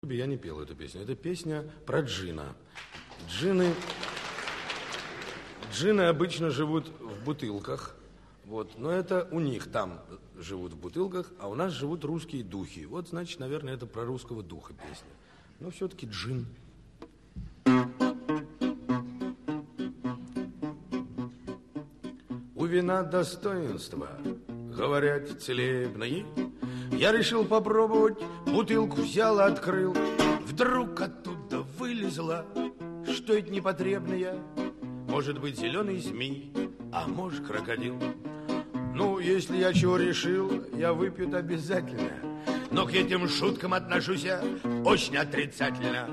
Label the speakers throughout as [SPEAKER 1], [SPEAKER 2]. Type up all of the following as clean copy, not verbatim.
[SPEAKER 1] Я не пел эту песню. Это песня про джина. Джины обычно живут в бутылках. Вот. Но это у них там живут в бутылках, а у нас живут русские духи. Вот, значит, наверное, это про русского духа песня. Но все-таки джин. У вина достоинства, говорят, целебные. Я решил попробовать, бутылку взял, открыл. Вдруг оттуда вылезла что-то непотребное. Может быть, зеленый змей, а может, крокодил. Ну, если я чего решил, я выпью обязательно. Но к этим шуткам отношусь я очень отрицательно.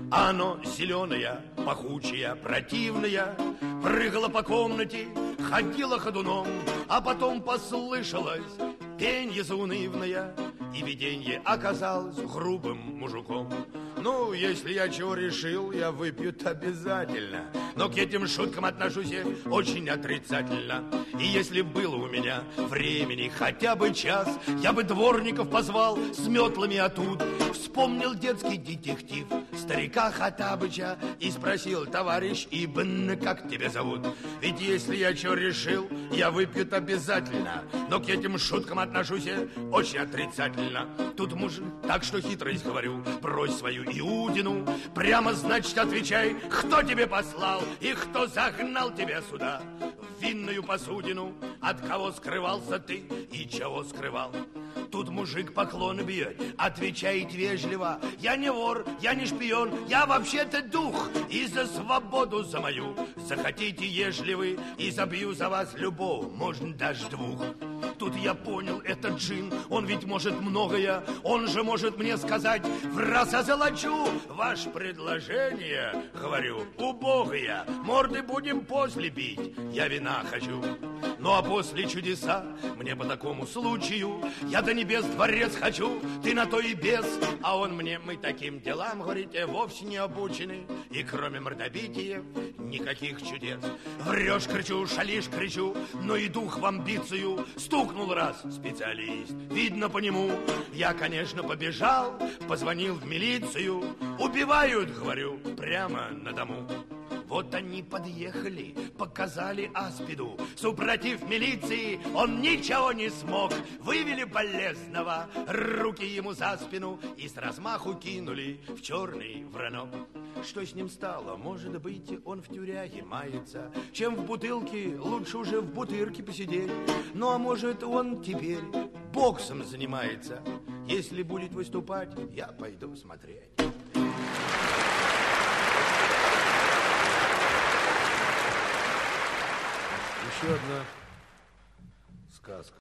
[SPEAKER 1] Оно зеленое, пахучее, противное, прыгало по комнате, ходила ходуном, а потом послышалось пенье заунывное, и виденье оказалось грубым мужиком. Ну, если я чего решил, я выпью обязательно. Но к этим шуткам отношусь я очень отрицательно. И если было у меня времени хотя бы час, я бы дворников позвал с метлами оттуда. Вспомнил детский детектив старика Хаттабыча и спросил: товарищ Ибн, как тебя зовут? Ведь если я чего решил, я выпью обязательно. Но к этим шуткам отношусь я очень отрицательно. Тут мужик, так что хитрость говорю, брось свою Иудину, прямо, значит, отвечай, кто тебе послал и кто загнал тебя сюда, в винную посудину, от кого скрывался ты и чего скрывал. Тут мужик поклоны бьет, отвечает вежливо: я не вор, я не шпион, я вообще-то дух, и за свободу за мою захотите, ежели вы, и забью за вас любого, можно даже двух. Тут я понял, это джин, он ведь может многое, он же может мне сказать: в раз озолочу ваше предложение, говорю, убогое, морды будем после бить, я вина хочу. Ну а после чудеса, мне по такому случаю, я до небес дворец хочу, ты на то и без, а он мне: мы таким делам, говорите, вовсе не обучены, и кроме мордобития никаких чудес. Врешь, кричу, шалишь, кричу, но и дух в амбицию стукнул раз специалист, видно по нему. Я, конечно, побежал, позвонил в милицию, убивают, говорю, прямо на дому. Вот они подъехали, показали аспиду. Супротив милиции он ничего не смог. Вывели болезного, руки ему за спину и с размаху кинули в черный вранок. Что с ним стало? Может быть, он в тюряге мается. Чем в бутылке, лучше уже в бутырке посидеть. Ну, а может, он теперь боксом занимается. Если будет выступать, я пойду смотреть. Еще одна сказка.